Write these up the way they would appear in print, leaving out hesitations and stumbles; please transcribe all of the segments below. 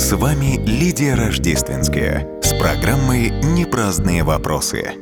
С вами Лидия Рождественская с программой «Непраздные вопросы».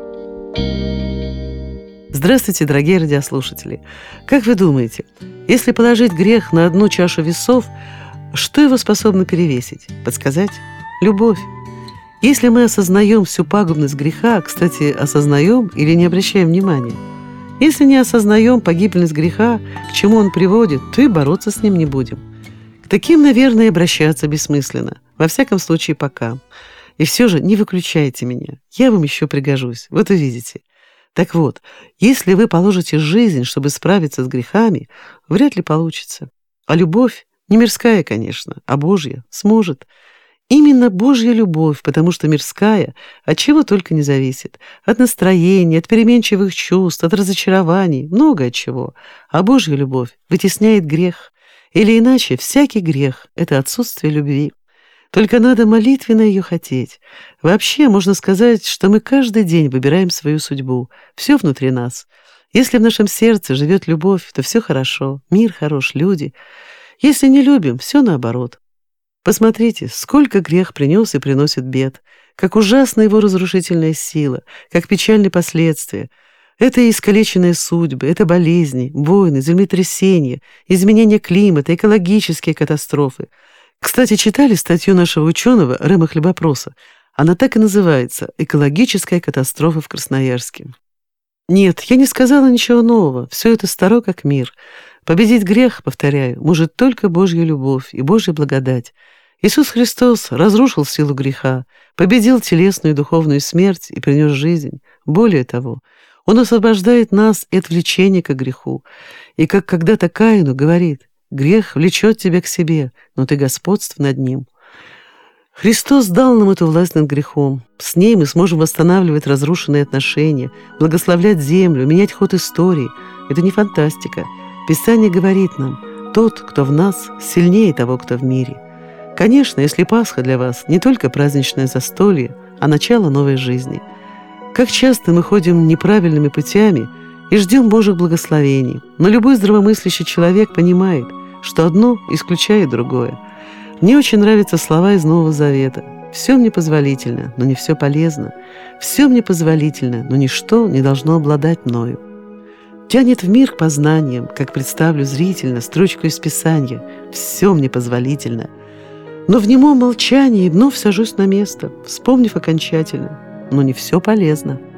Здравствуйте, дорогие радиослушатели! Как вы думаете, если положить грех на одну чашу весов, что его способно перевесить? Подсказать? Любовь. Если мы осознаем всю пагубность греха, кстати, осознаем или не обращаем внимания? Если не осознаем погибельность греха, к чему он приводит, то и бороться с ним не будем. К таким, наверное, обращаться бессмысленно. Во всяком случае, пока. И все же не выключайте меня. Я вам еще пригожусь. Вот увидите. Так вот, если вы положите жизнь, чтобы справиться с грехами, вряд ли получится. А любовь, не мирская, конечно, а Божья, сможет. Именно Божья любовь, потому что мирская от чего только не зависит. От настроения, от переменчивых чувств, от разочарований, много от чего. А Божья любовь вытесняет грех. Или иначе, всякий грех – это отсутствие любви. Только надо молитвенно ее хотеть. Вообще, можно сказать, что мы каждый день выбираем свою судьбу. Все внутри нас. Если в нашем сердце живет любовь, то все хорошо, мир хорош, люди. Если не любим, все наоборот. Посмотрите, сколько грех принес и приносит бед, как ужасна его разрушительная сила, как печальны последствия. Это и искалеченные судьбы, это болезни, войны, землетрясения, изменения климата, экологические катастрофы. Кстати, читали статью нашего ученого Рема Хлебопроса? Она так и называется «Экологическая катастрофа в Красноярске». Нет, я не сказала ничего нового, все это старо как мир. Победить грех, повторяю, может только Божья любовь и Божья благодать. Иисус Христос разрушил силу греха, победил телесную и духовную смерть и принес жизнь. Более того, Он освобождает нас и от влечения к греху. И как когда-то Каину говорит: «Грех влечет тебя к себе, но ты господств над ним». Христос дал нам эту власть над грехом. С ней мы сможем восстанавливать разрушенные отношения, благословлять землю, менять ход истории. Это не фантастика. Писание говорит нам: тот, кто в нас, сильнее того, кто в мире. Конечно, если Пасха для вас не только праздничное застолье, а начало новой жизни. Как часто мы ходим неправильными путями и ждем Божьих благословений, но любой здравомыслящий человек понимает, что одно исключает другое. Мне очень нравятся слова из Нового Завета. «Все мне позволительно, но не все полезно. Все мне позволительно, но ничто не должно обладать мною». Тянет в мир к познаниям, как представлю зрительно строчку из Писания: «Все мне позволительно». Но в немом молчании вновь сажусь на место, вспомнив окончательно: но не все полезно.